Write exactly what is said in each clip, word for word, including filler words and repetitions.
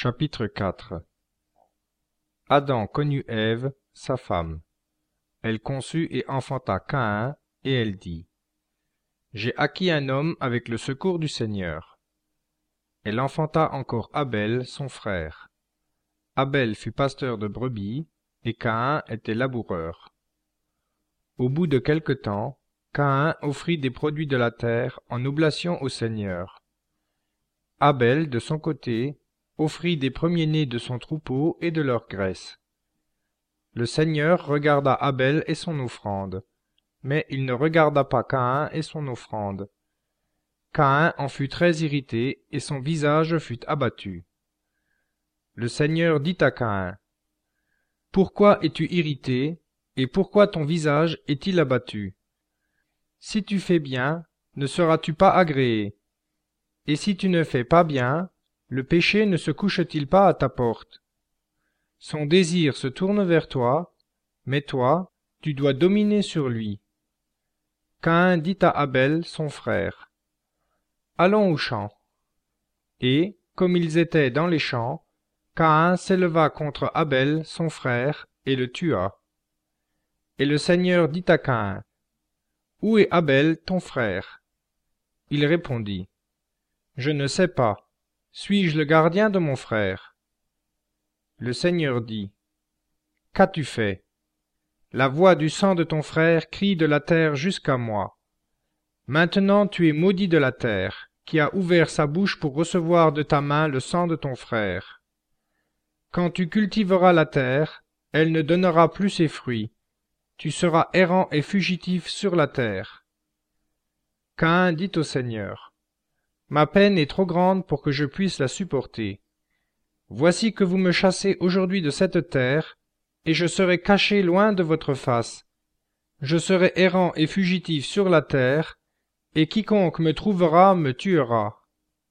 Chapitre quatre. Adam connut Ève, sa femme. Elle conçut et enfanta Caïn, et elle dit : J'ai acquis un homme avec le secours du Seigneur. Elle enfanta encore Abel, son frère. Abel fut pasteur de brebis, et Caïn était laboureur. Au bout de quelque temps, Caïn offrit des produits de la terre en oblation au Seigneur. Abel, de son côté, offrit des premiers-nés de son troupeau et de leur graisse. Le Seigneur regarda Abel et son offrande, mais il ne regarda pas Caïn et son offrande. Caïn en fut très irrité, et son visage fut abattu. Le Seigneur dit à Caïn : Pourquoi es-tu irrité, et pourquoi ton visage est-il abattu? Si tu fais bien, ne seras-tu pas agréé? Et si tu ne fais pas bien, le péché ne se couche-t-il pas à ta porte? Son désir se tourne vers toi, mais toi, tu dois dominer sur lui. Caïn dit à Abel, son frère : Allons au champ. Et, comme ils étaient dans les champs, Caïn s'éleva contre Abel, son frère, et le tua. Et le Seigneur dit à Caïn : Où est Abel, ton frère? Il répondit : Je ne sais pas. Suis-je le gardien de mon frère? Le Seigneur dit : Qu'as-tu fait? La voix du sang de ton frère crie de la terre jusqu'à moi. Maintenant tu es maudit de la terre, qui a ouvert sa bouche pour recevoir de ta main le sang de ton frère. Quand tu cultiveras la terre, elle ne donnera plus ses fruits. Tu seras errant et fugitif sur la terre. Caïn dit au Seigneur : Ma peine est trop grande pour que je puisse la supporter. Voici que vous me chassez aujourd'hui de cette terre, et je serai caché loin de votre face. Je serai errant et fugitif sur la terre, et quiconque me trouvera me tuera.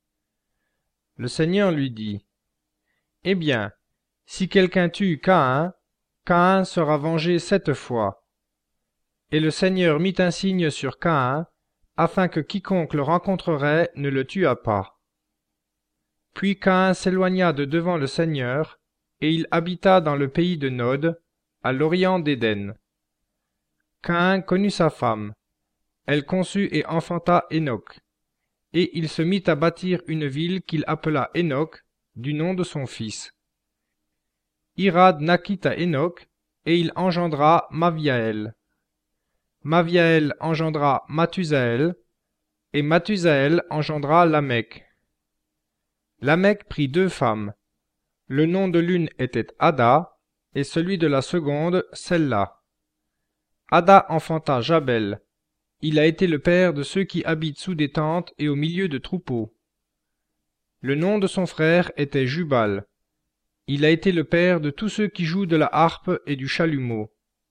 Le Seigneur lui dit : Eh bien, si quelqu'un tue Caïn, Caïn sera vengé sept fois. Et le Seigneur mit un signe sur Caïn, afin que quiconque le rencontrerait ne le tuât pas. Puis Caïn s'éloigna de devant le Seigneur, et il habita dans le pays de Nod, à l'orient d'Éden. Caïn connut sa femme. Elle conçut et enfanta Hénoc. Et il se mit à bâtir une ville qu'il appela Hénoc, du nom de son fils. Irad naquit à Hénoc, et il engendra Maviaël. Maviaël engendra Mathusaël, et Mathusaël engendra Lamech. Lamech prit deux femmes. Le nom de l'une était Ada, et celui de la seconde, Sella. Ada enfanta Jabel. Il a été le père de ceux qui habitent sous des tentes et au milieu de troupeaux. Le nom de son frère était Jubal. Il a été le père de tous ceux qui jouent de la harpe et du chalumeau.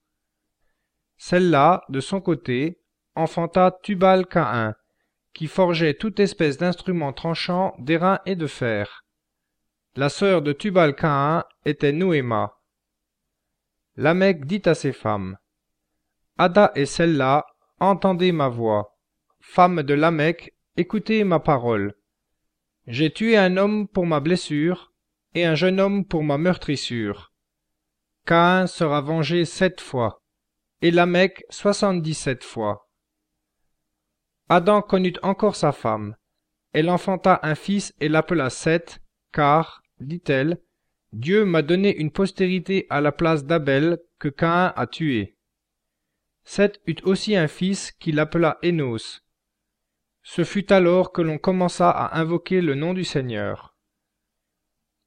Sella, de son côté, enfanta Tubal-Caïn, qui forgeait toute espèce d'instruments tranchants d'airain et de fer. La sœur de Tubal-Caïn était Noéma. Lamech dit à ses femmes : Ada et Sella, entendez ma voix. Femmes de Lamech, écoutez ma parole. J'ai tué un homme pour ma blessure, et un jeune homme pour ma meurtrissure. Caïn sera vengé sept fois, et Lamech soixante-dix-sept fois. Adam connut encore sa femme. Elle enfanta un fils et l'appela Seth, car, dit-elle, Dieu m'a donné une postérité à la place d'Abel que Caïn a tué. Seth eut aussi un fils qu'il appela Énos. Ce fut alors que l'on commença à invoquer le nom du Seigneur.